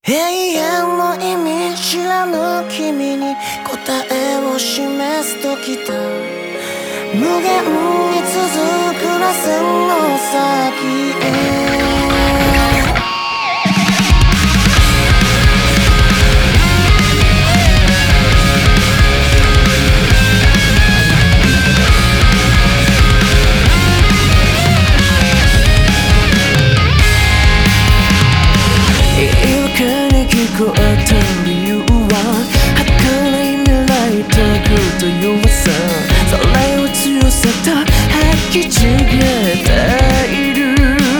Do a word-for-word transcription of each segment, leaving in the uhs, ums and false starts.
永遠の意味知らぬ君に答えを示す時だ。無限に続く螺旋の先へ。聞こえた理由は儚い未来とくという噂、それを強さと吐きちぎれている。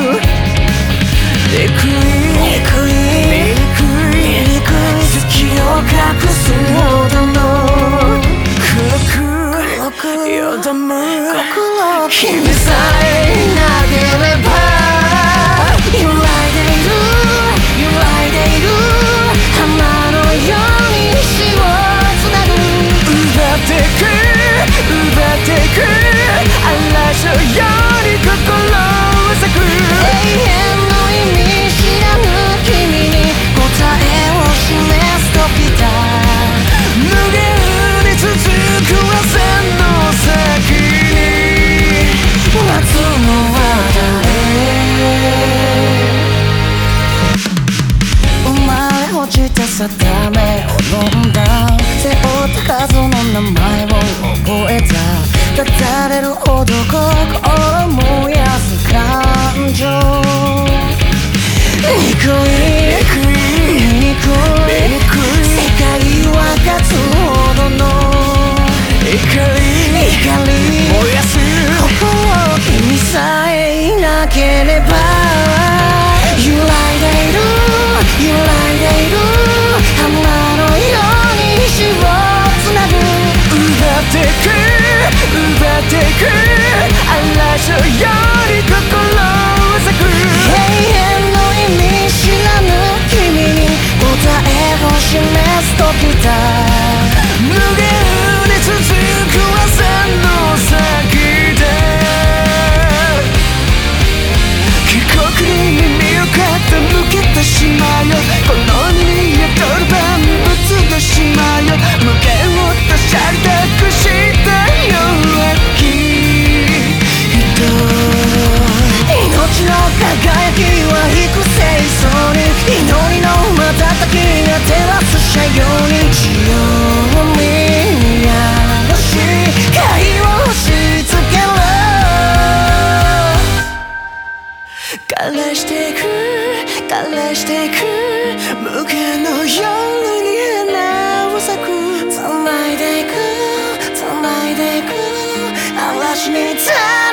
憎い憎い憎い月を隠すほどの黒くよどむ心、君さえいなければ揺らいでいる揺らいでいる浜のように石をつなぐ。奪ってく奪ってく嵐のように心を咲く。永遠の意味知らぬ君に答えを示す時だ。無限に続く螺旋の先に待つのは誰。落ちた定めを飲んだ背負った数の名前を覚えた。立たれるほど心燃やす感情。憎い憎い憎い世界は勝つほどの怒り怒り燃やす心、君さえいなければ揺らいでいる揺らいでいる浜のように石をつなぐ。奪ってく奪ってく嵐のように心を咲く。永遠の意味知らぬ君に答えを示す時だ。無限に続く螺旋の先で帰国に耳を傾けてしまうよ。この耳やドルバンぶつでしまうよ。無限を出しゃりたくした弱き人。命の輝きは幾清掃に祈りの瞬きが照らす社用に血を見やし貝を押し付けろ。枯らしていく枯らしていく無限の夜に花を咲く。繋いでいく繋いでいく嵐に